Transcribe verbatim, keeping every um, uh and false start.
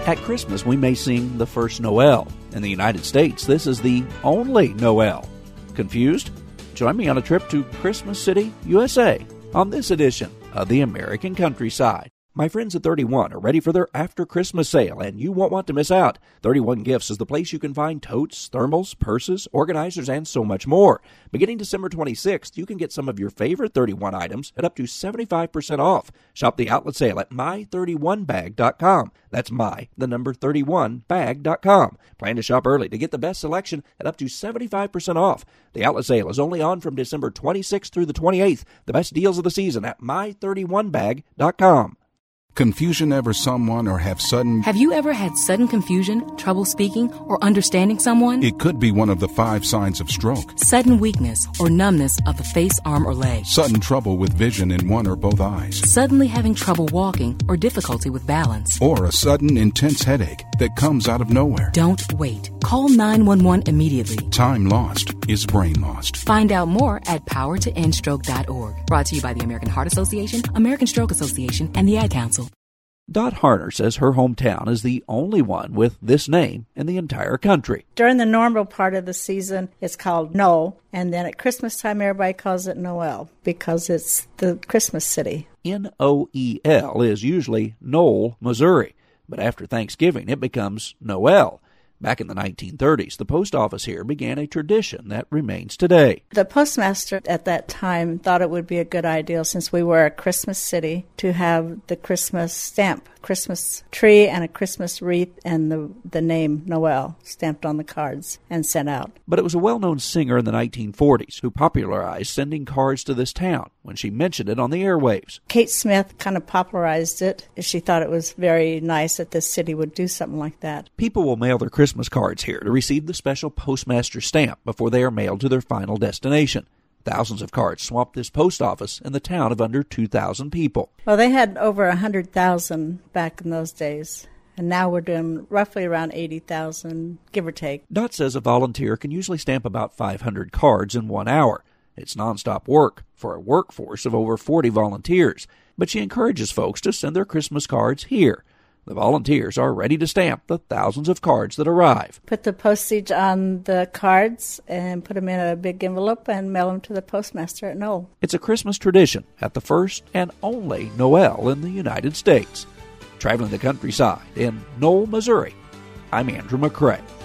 At Christmas, we may sing the first Noel. In the United States, this is the only Noel. Confused? Join me on a trip to Christmas City, U S A, on this edition of the American Countryside. My friends at thirty-one are ready for their after-Christmas sale, and you won't want to miss out. thirty-one Gifts is the place you can find totes, thermals, purses, organizers, and so much more. Beginning December twenty-sixth, you can get some of your favorite thirty-one items at up to seventy-five percent off. Shop the outlet sale at my thirty-one bag dot com. That's my, the number thirty-one, bag dot com. Plan to shop early to get the best selection at up to seventy-five percent off. The outlet sale is only on from December twenty-sixth through the twenty-eighth. The best deals of the season at my thirty-one bag dot com. Confusion ever someone or have sudden... Have you ever had sudden confusion, trouble speaking, or understanding someone? It could be one of the five signs of stroke. Sudden weakness or numbness of the face, arm, or leg. Sudden trouble with vision in one or both eyes. Suddenly having trouble walking or difficulty with balance. Or a sudden intense headache that comes out of nowhere. Don't wait. Call nine one one immediately. Time lost is brain lost. Find out more at power to end stroke dot org. Brought to you by the American Heart Association, American Stroke Association, and the Ad Council. Dot Harner says her hometown is the only one with this name in the entire country. During the normal part of the season, it's called Noel, and then at Christmas time, everybody calls it Noel because it's the Christmas city. N O E L is usually Knoll, Missouri, but after Thanksgiving, it becomes Noel. Back in the nineteen thirties, the post office here began a tradition that remains today. The postmaster at that time thought it would be a good idea, since we were a Christmas city, to have the Christmas stamp, Christmas tree and a Christmas wreath, and the, the name Noel stamped on the cards and sent out. But it was a well-known singer in the nineteen forties who popularized sending cards to this town when she mentioned it on the airwaves. Kate Smith kind of popularized it. She thought it was very nice that this city would do something like that. People will mail their Christmas cards here to receive the special postmaster stamp before they are mailed to their final destination. Thousands of cards swamped this post office in the town of under two thousand people. Well, they had over one hundred thousand back in those days, and now we're doing roughly around eighty thousand, give or take. Dot says a volunteer can usually stamp about five hundred cards in one hour. It's nonstop work for a workforce of over forty volunteers, but she encourages folks to send their Christmas cards here. The volunteers are ready to stamp the thousands of cards that arrive. Put the postage on the cards and put them in a big envelope and mail them to the postmaster at Knoll. It's a Christmas tradition at the first and only Noel in the United States. Traveling the countryside in Knoll, Missouri, I'm Andrew McCrae.